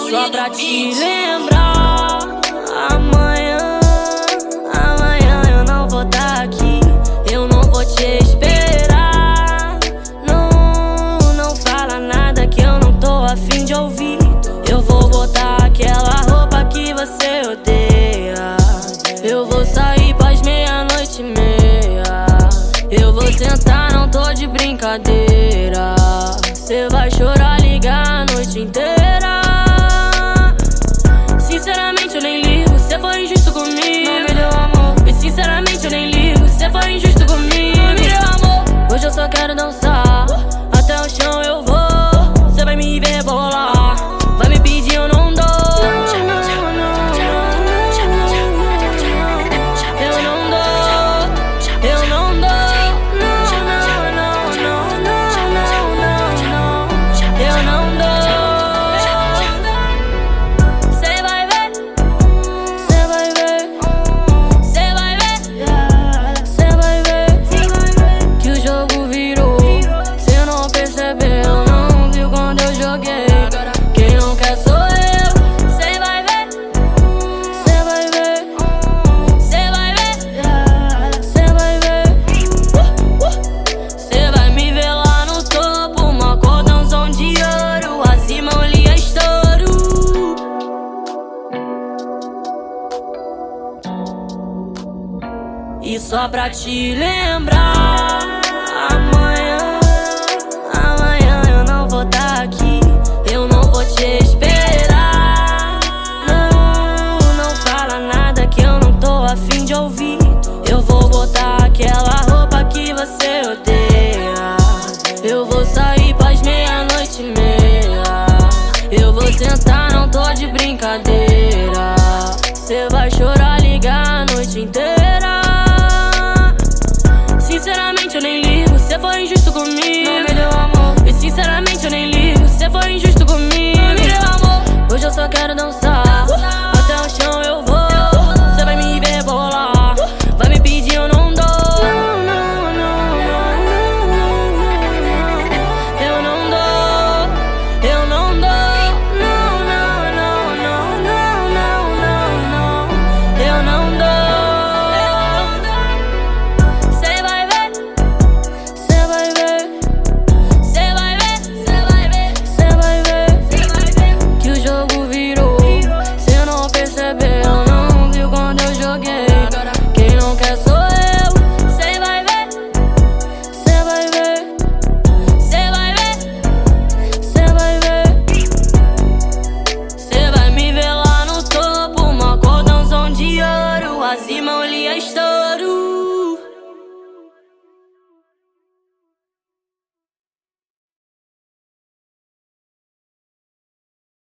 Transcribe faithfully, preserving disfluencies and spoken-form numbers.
só pra te lembrar. Amanhã, amanhã eu não vou tá aqui, eu não vou te esperar. Não, não fala nada que eu não tô a fim de ouvir. Eu vou botar aquela roupa que você odeia. Eu vou sair pras meia-noite e meia. Eu vou sentar, não tô de brincadeira. Cê vai chorar, ligar a noite inteira. Sinceramente eu nem ligo, cê foi injusto comigo. Não me deu amor. E sinceramente eu nem ligo, cê foi injusto comigo. Não me deu amor. Hoje eu só quero dançar, até o chão eu vou. Cê vai me ver rebolar, vai me pedir, eu não dou. E só pra te lembrar, amanhã, amanhã eu não vou tá aqui, eu não vou te esperar. Não, não fala nada que eu não tô a fim de ouvir. Eu vou botar aquela roupa que você odeia. Eu vou sair pras meia-noite e meia. Eu vou sentar, não tô de brincadeira. Cê vai chorar, ligar a noite inteira. Sinceramente eu nem ligo, cê foi injusto comigo.